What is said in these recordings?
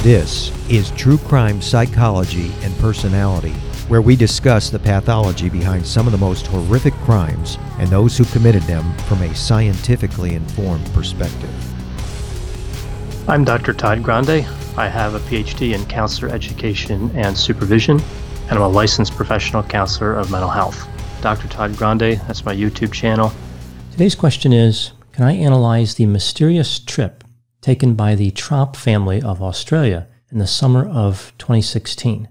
This is True Crime Psychology and Personality, where we discuss the pathology behind some of the most horrific crimes and those who committed them from a scientifically informed perspective. I'm Dr. Todd Grande. I have a PhD in counselor education and supervision, and I'm a licensed professional counselor of mental health. Dr. Todd Grande, that's my YouTube channel. Today's question is, can I analyze the mysterious trip taken by the Tromp family of Australia in the summer of 2016?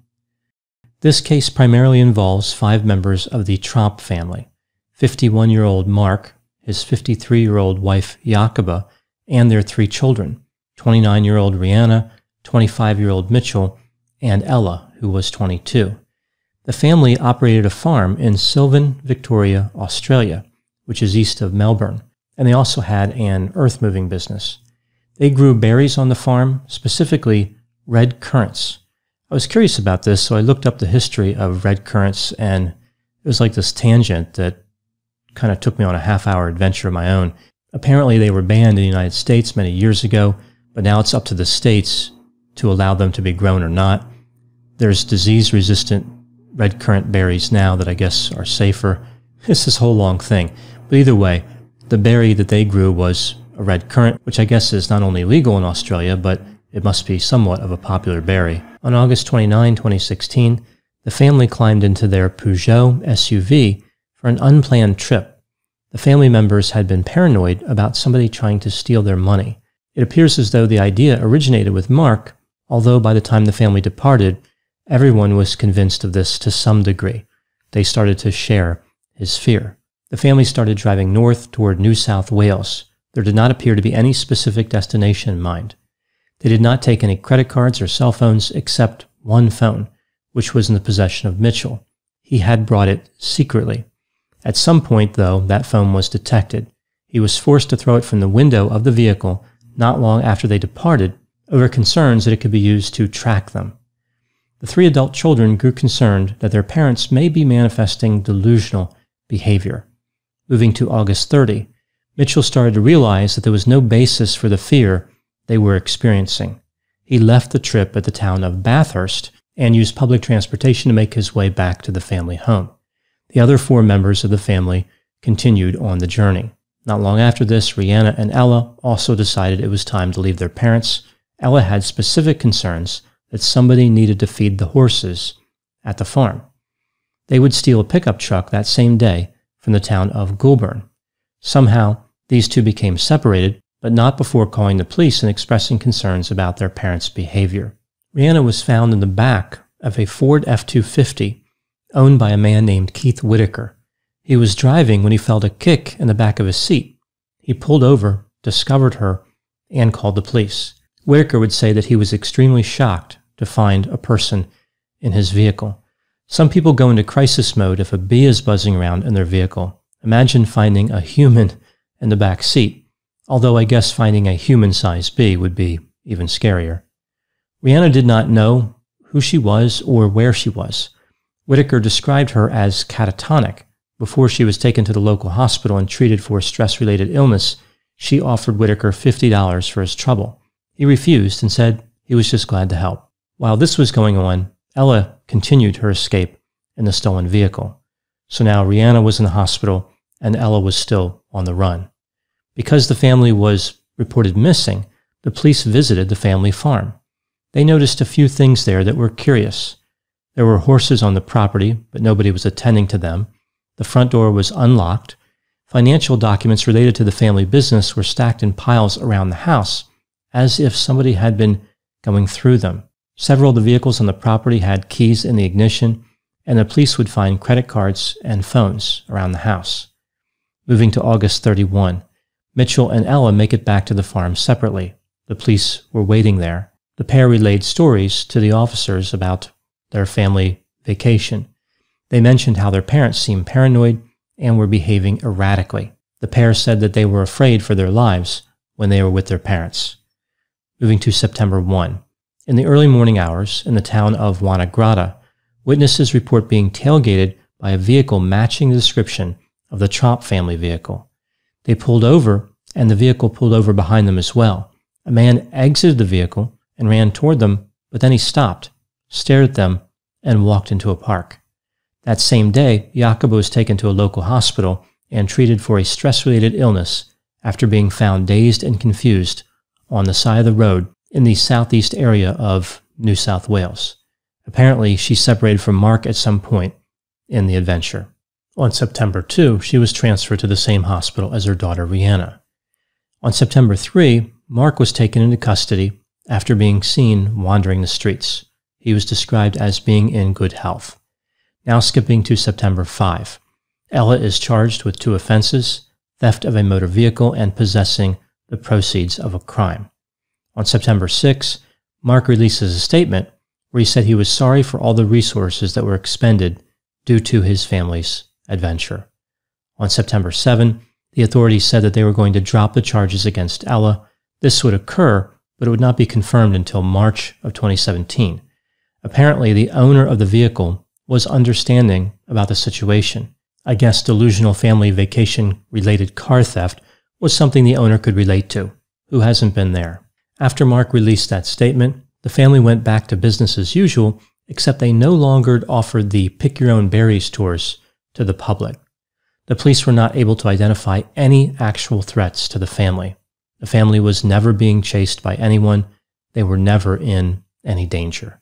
This case primarily involves 5 members of the Tromp family: 51-year-old Mark, his 53-year-old wife Jakoba, and their 3 children, 29-year-old Rihanna, 25-year-old Mitchell, and Ella, who was 22. The family operated a farm in Sylvan, Victoria, Australia, which is east of Melbourne, and they also had an earth-moving business. They grew berries on the farm, specifically red currants. I was curious about this, so I looked up the history of red currants, and it was like this tangent that kind of took me on a half-hour adventure of my own. Apparently, they were banned in the United States many years ago, but now it's up to the states to allow them to be grown or not. There's disease-resistant red currant berries now that I guess are safer. It's this whole long thing. But either way, the berry that they grew was a red currant, which I guess is not only legal in Australia, but it must be somewhat of a popular berry. On August 29, 2016, the family climbed into their Peugeot SUV for an unplanned trip. The family members had been paranoid about somebody trying to steal their money. It appears as though the idea originated with Mark, although by the time the family departed, everyone was convinced of this to some degree. They started to share his fear. The family started driving north toward New South Wales. There did not appear to be any specific destination in mind. They did not take any credit cards or cell phones except one phone, which was in the possession of Mitchell. He had brought it secretly. At some point, though, that phone was detected. He was forced to throw it from the window of the vehicle not long after they departed over concerns that it could be used to track them. The 3 adult children grew concerned that their parents may be manifesting delusional behavior. Moving to August 30, Mitchell started to realize that there was no basis for the fear they were experiencing. He left the trip at the town of Bathurst and used public transportation to make his way back to the family home. The other 4 members of the family continued on the journey. Not long after this, Rihanna and Ella also decided it was time to leave their parents. Ella had specific concerns that somebody needed to feed the horses at the farm. They would steal a pickup truck that same day from the town of Goulburn. Somehow, these 2 became separated, but not before calling the police and expressing concerns about their parents' behavior. Rihanna was found in the back of a Ford F-250 owned by a man named Keith Whitaker. He was driving when he felt a kick in the back of his seat. He pulled over, discovered her, and called the police. Whitaker would say that he was extremely shocked to find a person in his vehicle. Some people go into crisis mode if a bee is buzzing around in their vehicle. Imagine finding a human in the back seat, although I guess finding a human-sized bee would be even scarier. Rihanna did not know who she was or where she was. Whitaker described her as catatonic. Before she was taken to the local hospital and treated for stress-related illness, she offered Whitaker $50 for his trouble. He refused and said he was just glad to help. While this was going on, Ella continued her escape in the stolen vehicle. So now Rihanna was in the hospital and Ella was still on the run. Because the family was reported missing, the police visited the family farm. They noticed a few things there that were curious. There were horses on the property, but nobody was attending to them. The front door was unlocked. Financial documents related to the family business were stacked in piles around the house, as if somebody had been going through them. Several of the vehicles on the property had keys in the ignition, and the police would find credit cards and phones around the house. Moving to August 31, Mitchell and Ella make it back to the farm separately. The police were waiting there. The pair relayed stories to the officers about their family vacation. They mentioned how their parents seemed paranoid and were behaving erratically. The pair said that they were afraid for their lives when they were with their parents. Moving to September 1. In the early morning hours in the town of Wanagrada, witnesses report being tailgated by a vehicle matching the description of the Tromp family vehicle. They pulled over, and the vehicle pulled over behind them as well. A man exited the vehicle and ran toward them but then he stopped, stared at them, and walked into a park. That same day, Jacob was taken to a local hospital and treated for a stress-related illness after being found dazed and confused on the side of the road in the southeast area of New South Wales. Apparently, she separated from Mark at some point in the adventure. On September 2, she was transferred to the same hospital as her daughter Rhianna. On September 3, Mark was taken into custody after being seen wandering the streets. He was described as being in good health. Now skipping to September 5. Ella is charged with 2 offenses, theft of a motor vehicle and possessing the proceeds of a crime. On September 6, Mark releases a statement where he said he was sorry for all the resources that were expended due to his family's adventure. On September 7, the authorities said that they were going to drop the charges against Ella. This would occur, but it would not be confirmed until March of 2017. Apparently, the owner of the vehicle was understanding about the situation. I guess delusional family vacation-related car theft was something the owner could relate to. Who hasn't been there? After Mark released that statement, the family went back to business as usual, except they no longer offered the pick-your-own-berries tours to the public. The police were not able to identify any actual threats to the family. The family was never being chased by anyone. They were never in any danger.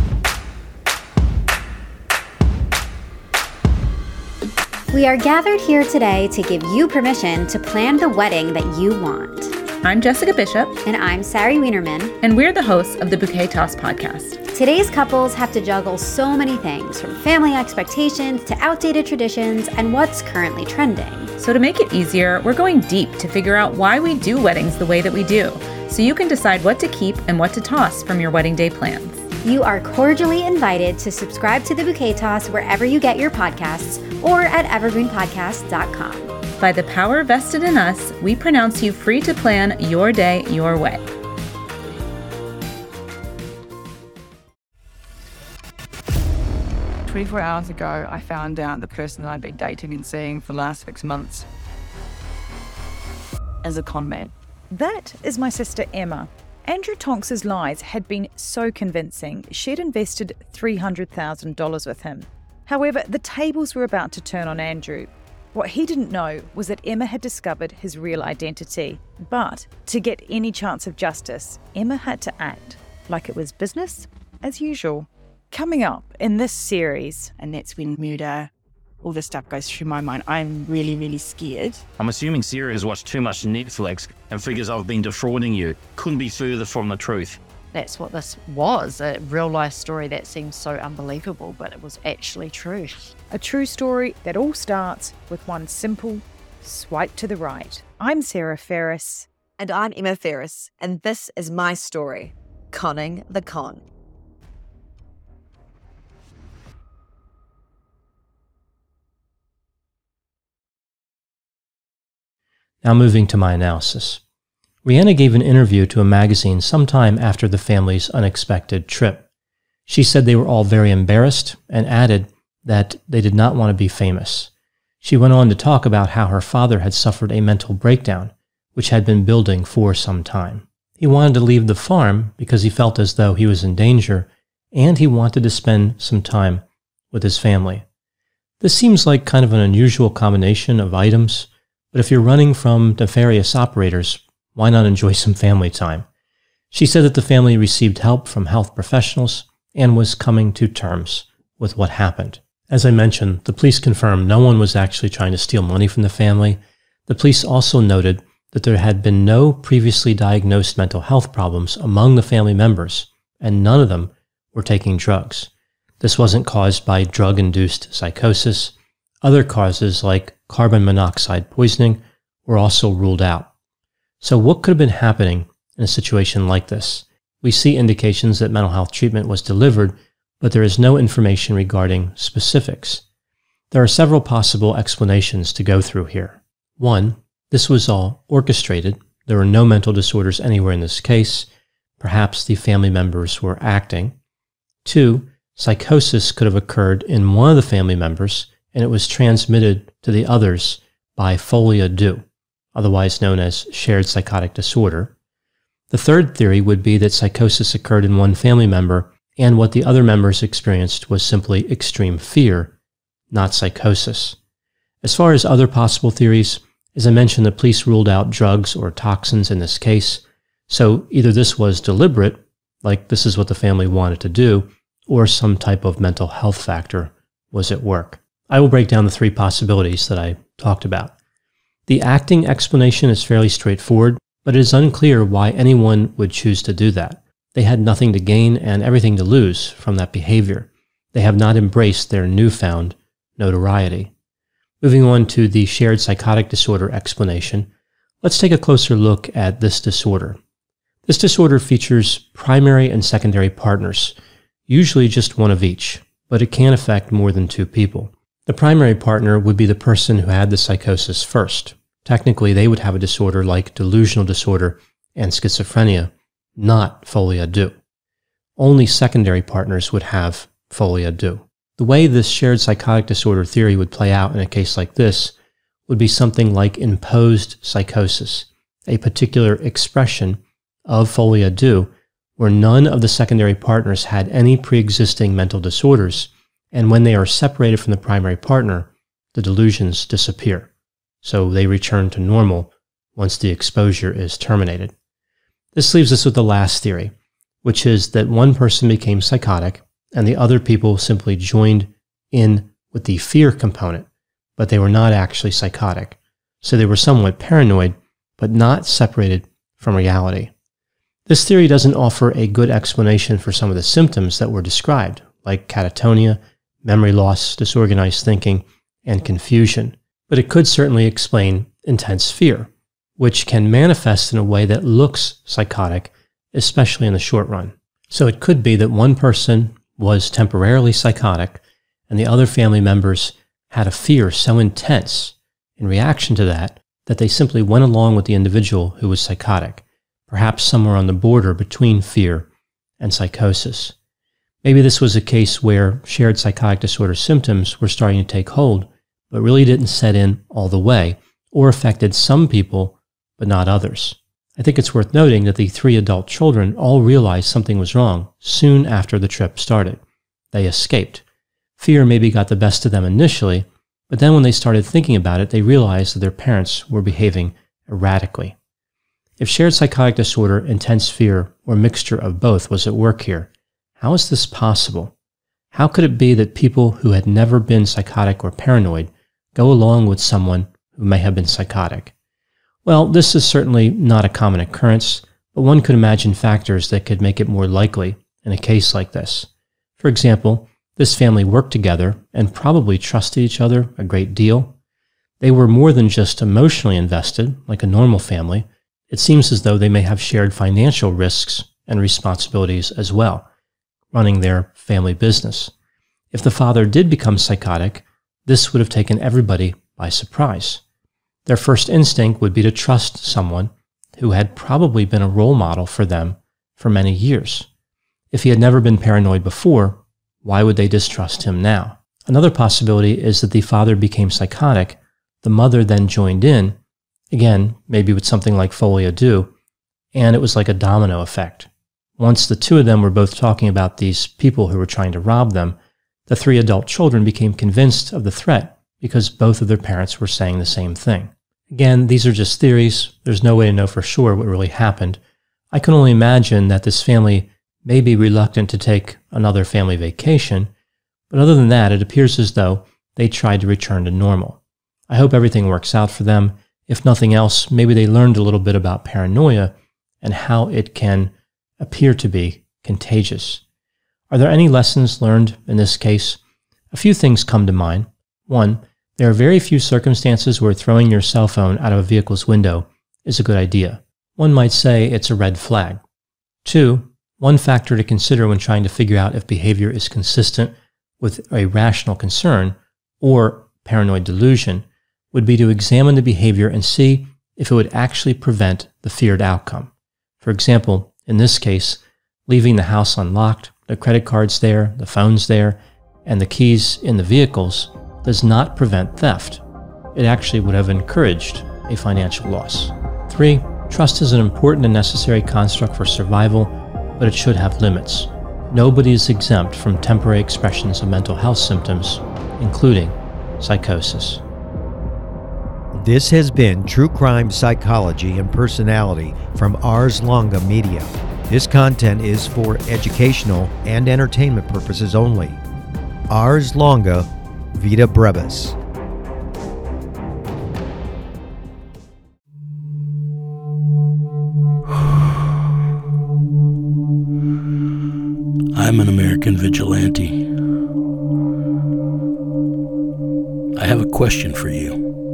We are gathered here today to give you permission to plan the wedding that you want. I'm Jessica Bishop. And I'm Sari Wienerman. And we're the hosts of the Bouquet Toss podcast. Today's couples have to juggle so many things, from family expectations to outdated traditions and what's currently trending. So to make it easier, we're going deep to figure out why we do weddings the way that we do, so you can decide what to keep and what to toss from your wedding day plans. You are cordially invited to subscribe to the Bouquet Toss wherever you get your podcasts or at evergreenpodcast.com. By the power vested in us, we pronounce you free to plan your day your way. "24 hours ago, I found out the person that I'd been dating and seeing for the last 6 months is a con man." That is my sister Emma. Andrew Tonks's lies had been so convincing, she'd invested $300,000 with him. However, the tables were about to turn on Andrew. What he didn't know was that Emma had discovered his real identity. But to get any chance of justice, Emma had to act like it was business as usual. Coming up in this series, and that's when murder, all this stuff goes through my mind. I'm really, really scared. I'm assuming Sarah has watched too much Netflix and figures I've been defrauding you. Couldn't be further from the truth. That's what this was, a real-life story that seems so unbelievable, but it was actually true. A true story that all starts with one simple swipe to the right. I'm Sarah Ferris. And I'm Emma Ferris, and this is my story, Conning the Con. Now moving to my analysis. Rhianna gave an interview to a magazine sometime after the family's unexpected trip. She said they were all very embarrassed and added that they did not want to be famous. She went on to talk about how her father had suffered a mental breakdown, which had been building for some time. He wanted to leave the farm because he felt as though he was in danger, and he wanted to spend some time with his family. This seems like kind of an unusual combination of items, but if you're running from nefarious operators, why not enjoy some family time? She said that the family received help from health professionals and was coming to terms with what happened. As I mentioned, the police confirmed no one was actually trying to steal money from the family. The police also noted that there had been no previously diagnosed mental health problems among the family members, and none of them were taking drugs. This wasn't caused by drug-induced psychosis. Other causes like carbon monoxide poisoning were also ruled out. So what could have been happening in a situation like this? We see indications that mental health treatment was delivered, but there is no information regarding specifics. There are several possible explanations to go through here. One, this was all orchestrated. There were no mental disorders anywhere in this case. Perhaps the family members were acting. Two, psychosis could have occurred in one of the family members, and it was transmitted to the others by folie à deux, otherwise known as shared psychotic disorder. The third theory would be that psychosis occurred in one family member, and what the other members experienced was simply extreme fear, not psychosis. As far as other possible theories, as I mentioned, the police ruled out drugs or toxins in this case, so either this was deliberate, like this is what the family wanted to do, or some type of mental health factor was at work. I will break down the three possibilities that I talked about. The acting explanation is fairly straightforward, but it is unclear why anyone would choose to do that. They had nothing to gain and everything to lose from that behavior. They have not embraced their newfound notoriety. Moving on to the shared psychotic disorder explanation, let's take a closer look at this disorder. This disorder features primary and secondary partners, usually just one of each, but it can affect more than two people. The primary partner would be the person who had the psychosis first. Technically, they would have a disorder like delusional disorder and schizophrenia, not folie à deux. Only secondary partners would have folie à deux. The way this shared psychotic disorder theory would play out in a case like this would be something like imposed psychosis, a particular expression of folie à deux where none of the secondary partners had any pre-existing mental disorders, and when they are separated from the primary partner, the delusions disappear. So they return to normal once the exposure is terminated. This leaves us with the last theory, which is that one person became psychotic and the other people simply joined in with the fear component, but they were not actually psychotic. So they were somewhat paranoid, but not separated from reality. This theory doesn't offer a good explanation for some of the symptoms that were described, like catatonia, memory loss, disorganized thinking, and confusion. But it could certainly explain intense fear, which can manifest in a way that looks psychotic, especially in the short run. So it could be that one person was temporarily psychotic and the other family members had a fear so intense in reaction to that they simply went along with the individual who was psychotic, perhaps somewhere on the border between fear and psychosis. Maybe this was a case where shared psychotic disorder symptoms were starting to take hold, but really didn't set in all the way, or affected some people, but not others. I think it's worth noting that the three adult children all realized something was wrong soon after the trip started. They escaped. Fear maybe got the best of them initially, but then when they started thinking about it, they realized that their parents were behaving erratically. If shared psychotic disorder, intense fear, or mixture of both was at work here, how is this possible? How could it be that people who had never been psychotic or paranoid go along with someone who may have been psychotic? Well, this is certainly not a common occurrence, but one could imagine factors that could make it more likely in a case like this. For example, this family worked together and probably trusted each other a great deal. They were more than just emotionally invested, like a normal family. It seems as though they may have shared financial risks and responsibilities as well, running their family business. If the father did become psychotic, this would have taken everybody by surprise. Their first instinct would be to trust someone who had probably been a role model for them for many years. If he had never been paranoid before, why would they distrust him now? Another possibility is that the father became psychotic, the mother then joined in, again, maybe with something like folie à deux, and it was like a domino effect. Once the two of them were both talking about these people who were trying to rob them, the three adult children became convinced of the threat because both of their parents were saying the same thing. Again, these are just theories. There's no way to know for sure what really happened. I can only imagine that this family may be reluctant to take another family vacation, but other than that, it appears as though they tried to return to normal. I hope everything works out for them. If nothing else, maybe they learned a little bit about paranoia and how it can appear to be contagious. Are there any lessons learned in this case? A few things come to mind. One, there are very few circumstances where throwing your cell phone out of a vehicle's window is a good idea. One might say it's a red flag. Two, one factor to consider when trying to figure out if behavior is consistent with a rational concern or paranoid delusion would be to examine the behavior and see if it would actually prevent the feared outcome. For example, in this case, leaving the house unlocked, the credit cards there, the phones there, and the keys in the vehicles does not prevent theft. It actually would have encouraged a financial loss. 3, Trust is an important and necessary construct for survival, but it should have limits. Nobody is exempt from temporary expressions of mental health symptoms, including psychosis. This has been True Crime Psychology and Personality from Ars Longa Media. This content is for educational and entertainment purposes only. Ars Longa, Vita Brevis. I'm an American vigilante. I have a question for you.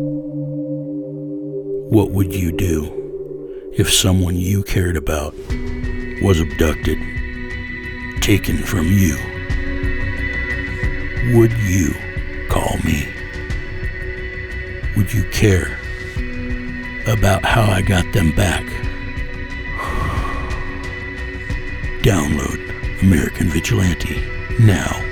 What would you do if someone you cared about was abducted, taken from you? Would you call me? Would you care about how I got them back? Download American Vigilante now.